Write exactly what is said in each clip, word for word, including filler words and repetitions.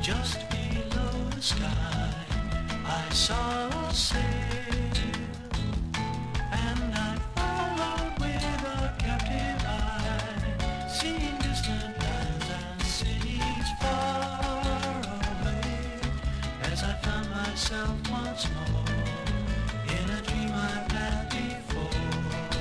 Just below the sky I saw a sail, and I followed with a captive eye, seeing distant lands and cities far away, as I found myself once more in a dream I've had before.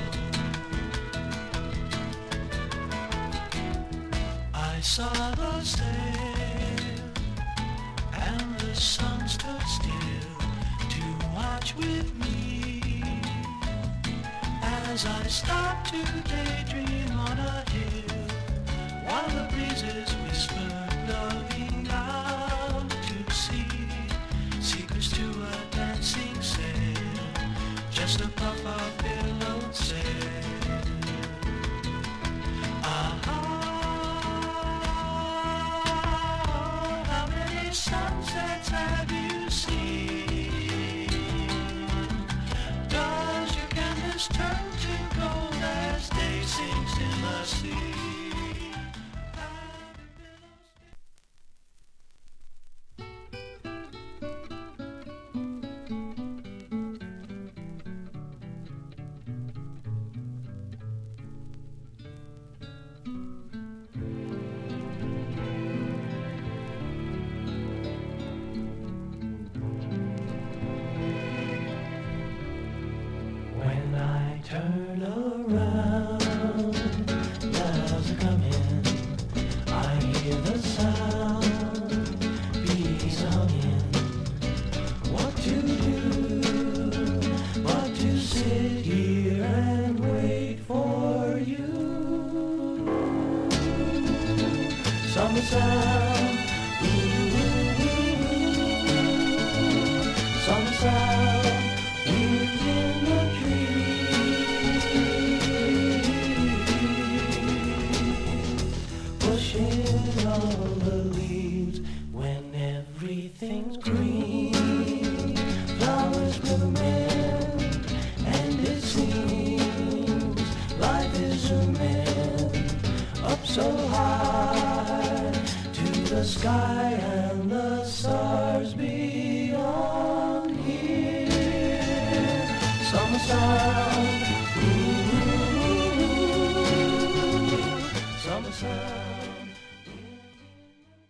I saw the sail, and the sun stood still to watch with me, as I stopped to daydream on a hill, while the breezes whispered loving out to sea, secrets to a dancing sail, just a puff of billowed sail. Sunsets have you seen? Does your canvas turn to gold as day sinks in the sea? Turn around, clouds are coming, I hear the sound, bees humming. What to do, but to sit here and wait for you. Summer sound, ooh, ooh, ooh, summer sound, wind in the trees. All the leaves when everything's green, flowers will mend, and it seems life is zooming up so high to the sky and the stars beyond here. Summer sound, ooh, ooh, ooh, summer sound.